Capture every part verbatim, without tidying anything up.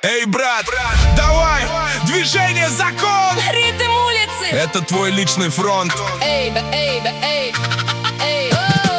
Эй, брат, давай, движение закон. Ритм улицы. Это твой личный фронт. Эй, да, эй, да, эй, эй.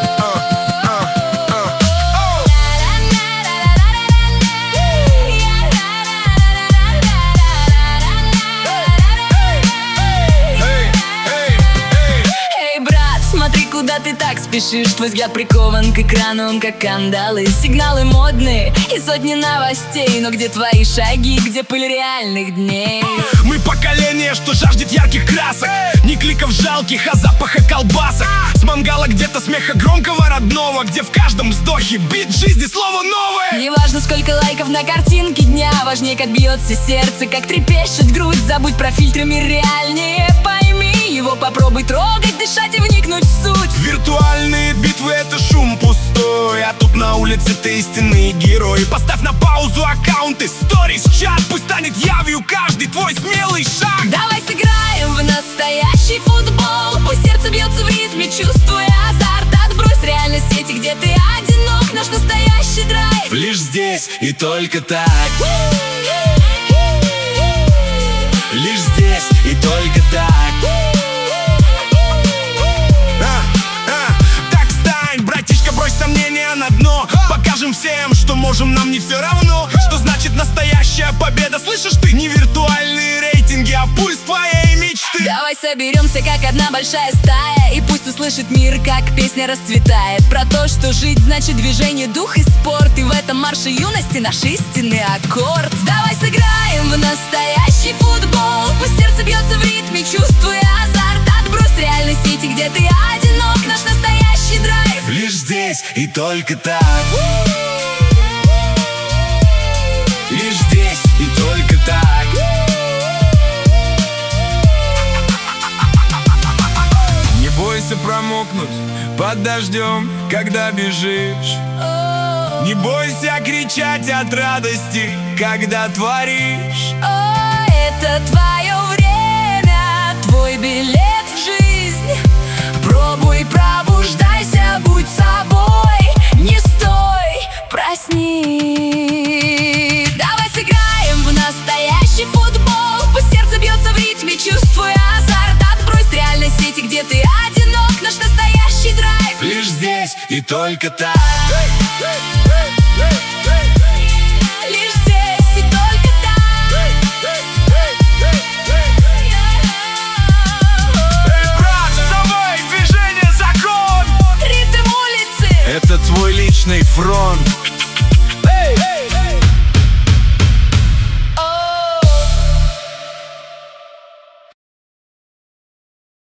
Смотри, куда ты так спешишь. Твой взгляд прикован к экрану, он как кандалы. Сигналы модные и сотни новостей. Но где твои шаги, где пыль реальных дней? Мы поколение, что жаждет ярких красок. Не кликов жалких, а запаха колбасок. С мангала где-то смеха громкого родного, где в каждом вздохе бит жизни слово новое. Неважно, сколько лайков на картинке дня, важнее, как бьется сердце, как трепещет грудь. Забудь про фильтры, мир реальнее. Пойми его, попробуй трогать, дышать и вникнуть в суть. Виртуальные битвы — это шум пустой, а тут на улице ты истинный герой. Поставь на паузу аккаунты, сторис, чат. Пусть станет явью каждый твой смелый шаг. Давай сыграем в настоящий футбол. Пусть сердце бьется в ритме, чувствуя азарт. Отбрось реальность сети, где ты одинок. Наш настоящий драйв лишь здесь и только так. Лишь здесь и только так. Сомнения на дно. Покажем всем, что можем, нам не все равно. Что значит настоящая победа? Слышишь ты? Не виртуальные рейтинги, а пульс твоей мечты. Давай соберемся, как одна большая стая, и пусть услышит мир, как песня расцветает. Про то, что жить значит движение, дух и спорт. И в этом марше юности наш истинный аккорд. Давай сыграем в настоящий футбол. Пусть сердце бьется в ритме, чувствуя азарт. Отбрось реальность сети, где ты одинок. Наш настоящий драйв лишь здесь и только так. Лишь здесь и только так. Не бойся промокнуть под дождем, когда бежишь. Не бойся кричать от радости, когда творишь. О, это твое время, твой билет в жизнь. Пробуй, пробуждайся, будь собой. Не стой, проснись. Давай сыграем в настоящий футбол. Пусть сердце бьется в ритме, чувствуя азарт. Отбрось реальность сети, где ты одинок. Наш настоящий драйв лишь здесь и только так.